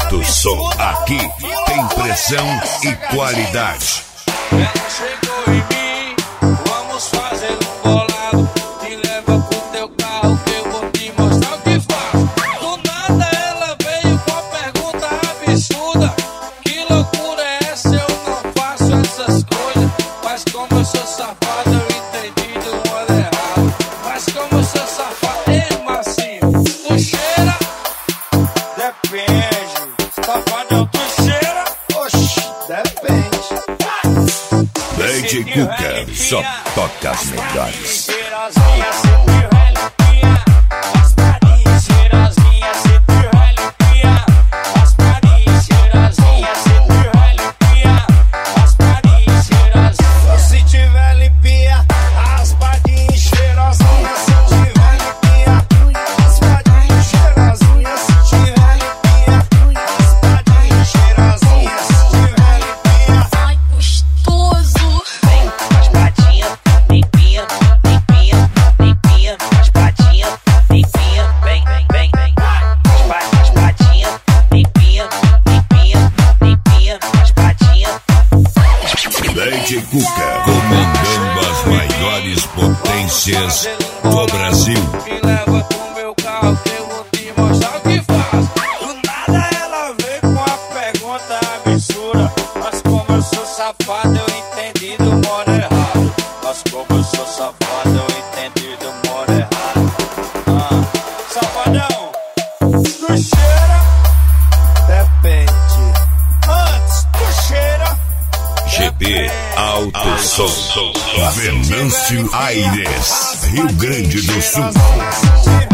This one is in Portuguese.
Alto Som. Aqui tem pressão e qualidade. Chegou em mim, vamos fazer um bolado. Me leva pro teu carro que eu vou te mostrar o que faço. Do nada ela veio com a pergunta absurda. Que loucura é essa? Eu não faço essas coisas. Mas como eu sou safado, eu entendi do modo errado. Mas como eu sou safado, ei macio, tu cheira? Depende. Safadão, tu cheira? Oxi, depende. DJ Cuca só toca as melhores. Se tiver limpinha, raspadinha e cheirosinha. Se tiver limpinha, raspadinha e cheirosinha. Se tiver limpinha, raspadinha e cheirosinha. Se tiver limpinha, Ai, gostoso. Vem, raspadinha, limpinha, limpinha, limpinha, raspadinha, limpinha, vem, vem, vem. Raspadinha, limpinha, limpinha, limpinha, raspadinha. DJ Cuca comandando as maiores potências do Brasil. me leva pro meu carro que eu vou te mostrar o que faço. Do nada ela veio com a pergunta absurda. Mas como eu sou safado, eu entendi do modo errado. Mas como eu sou safado, eu entendi do modo errado. Safadão, tu cheira? Depende. Antes, tu cheira? GB Alto Som. Venâncio Aires, Rio Grande do Sul.